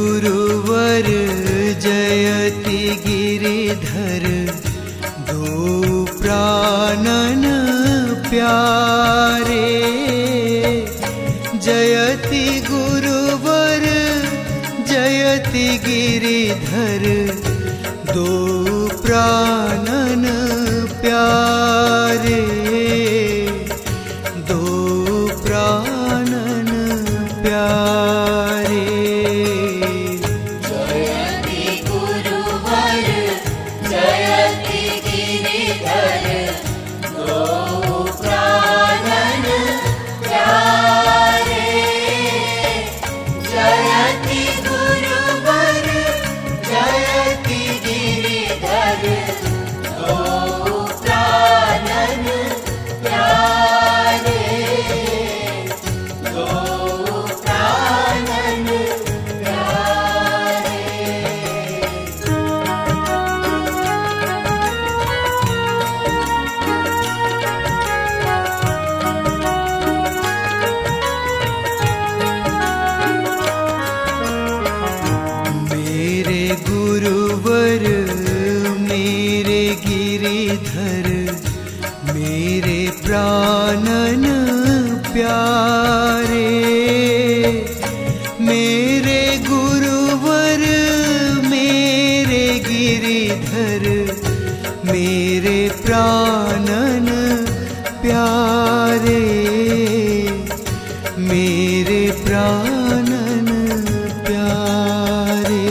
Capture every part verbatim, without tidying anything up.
गुरुवर जयति गिरिधर, दो प्राणन प्यारे। जयति गुरुवर जयति गिरिधर, दो प्राणन प्यारे, दो प्राणन प्यारे। जयति गुरुवर जयति गिरिधर, दो प्राणन प्यारे। जयति गुरुवर जयति गिरिधर, दो प्राणन प्यारे, दो प्राणन प्यारे। मेरे गुरुवर मेरे गिरिधर, मेरे प्राणन प्यारे। मेरे गुरुवर मेरे गिरिधर, मेरे प्राणन प्यारे, मेरे प्राणन प्यारे।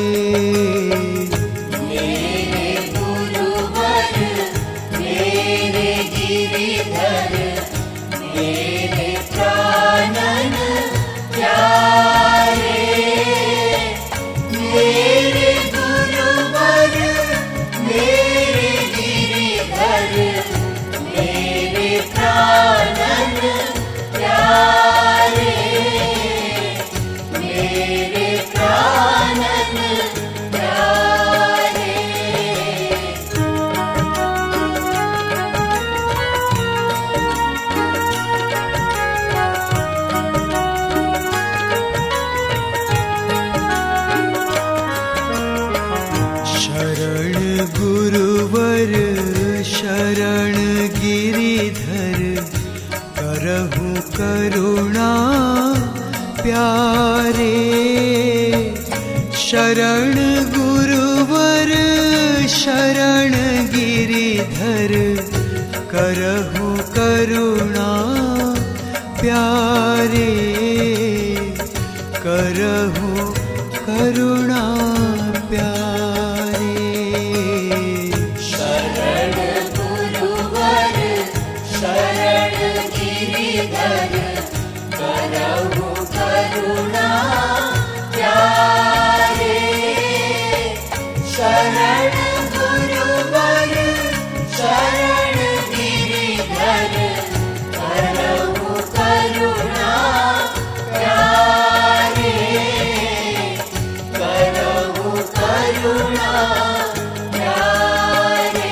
मेरे गुरुवर मेरे गिरिधर, मेरे प्राणन प्यारे। मेरे गुरुवर मेरे गिरिधर, मेरे प्राणन प्यारे, मेरे प्राणन प्यारे। शरण गुरुवर शरण गिरिधर, करहु करुणा प्यारे। शरण गुरुवर शरण गिरिधर, करहु करुणा प्यारे, करहु करुणा प्यारे। शरण गुरुवर शरण गिरिधर, करहु करुणा प्यारे। शरण गुरुवर शरण गिरिधर, करहु करुणा प्यारे, करहु करुणा प्यारे।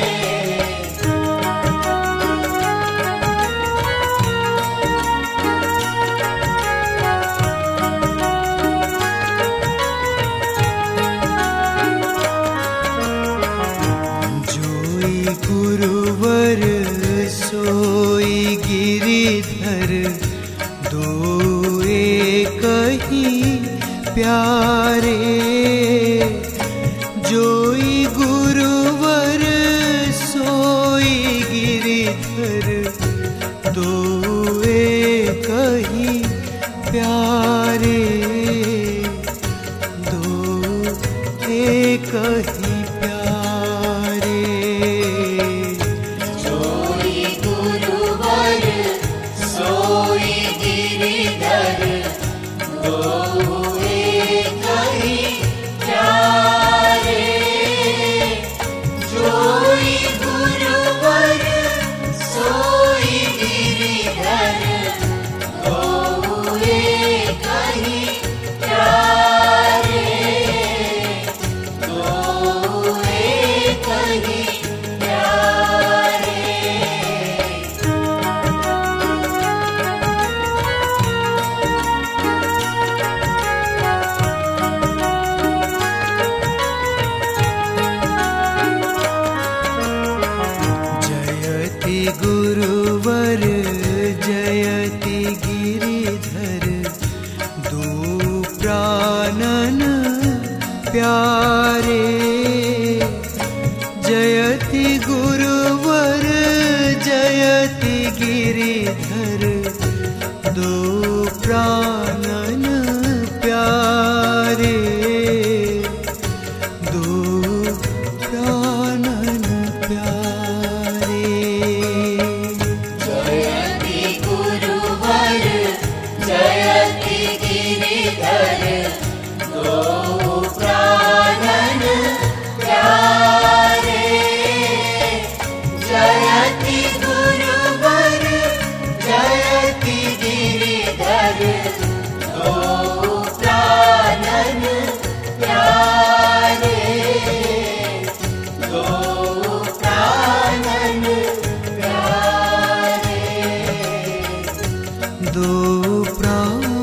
जोई गुरुवर सोई गिरिधर, दो एक ही प्यारे। जोई गुरुवर सोई गिरिधर, दो एक ही प्यारे, दो एक ही प्यारे। जोई गुरुवर सोई गिरिधर, दो एक ही प्यारे। जयति गुरुवर जयति गिरिधर, दो प्राणन प्यारे, दो प्राणन प्यारे। जयति गुरुवर जयति गिरिधर, दो प्राणन प्यारे। जयति गुरुवर जयति गिरिधर, दो प्राणन प्यारे, दो प्राणन प्यारे। दो प्राण